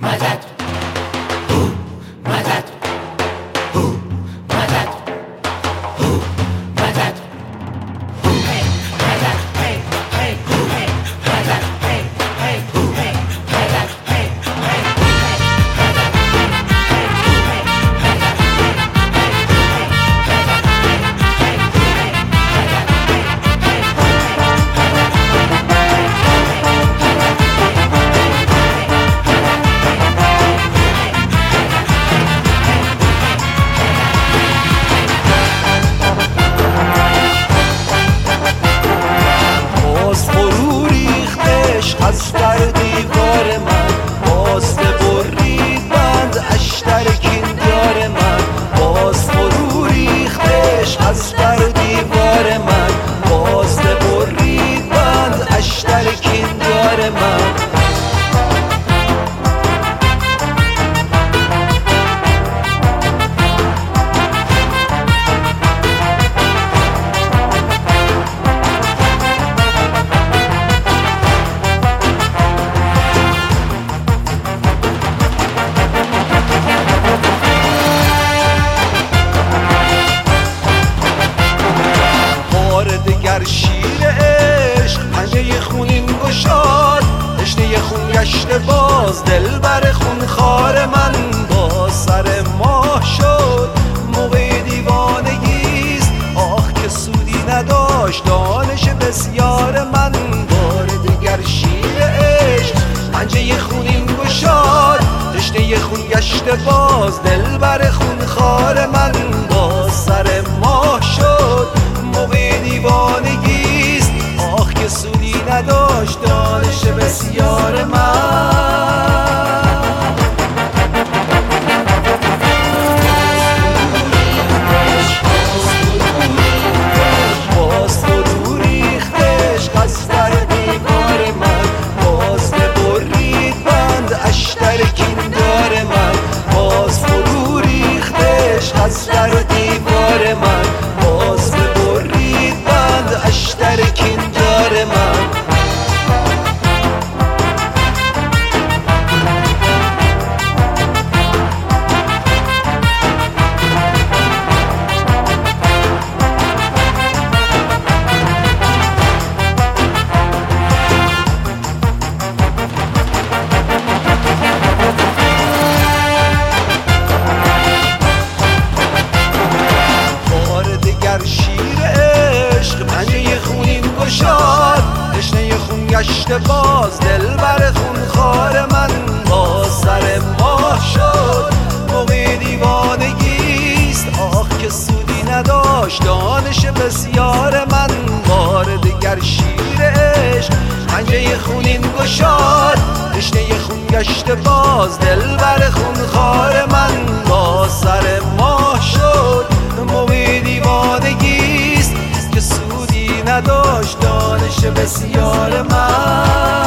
مدد هو مدد هو مدد هو مدد هو مدد هی هی هی مدد هی هی هی مدد هی از در دیوار من باز برید بند اشتر کیندار من باز فرو ریختش از در دیوار من باز برید بند اشتر کیندار من شیر عشق پنجه خونین گشاد تشنه خون گشته باز دل بر خون خار من باز سر ماه شد موقع دیوانگیست آخ که سودی نداشت دانش بسیار من بار دیگر شیر عشق پنجه خونین گشاد تشنه خون گشته باز دل بر خون خار من باز سر ماه شد موقع دیوانگیست آخ که سودی نداشت دانش بسیار من باز فرو ریختش از در دیوار من باز برید بند اشتر کیندار من باز فرو ریختش از در دیوار من باز برید بند اشتر کیندار من شیر عشق پنجه خونین گشاد تشنه خون گشته باز دل بر خون خار من باز سر ماه شد موقع دیوانگیست آخ که سودی نداشت دانش بسیار من بار دیگر شیر عشق پنجه خونین گشاد تشنه خون گشته باز دل بر خون خار من باز سر ماه شد موقع دیوانگیست که سودی نداشت دانش بسیار من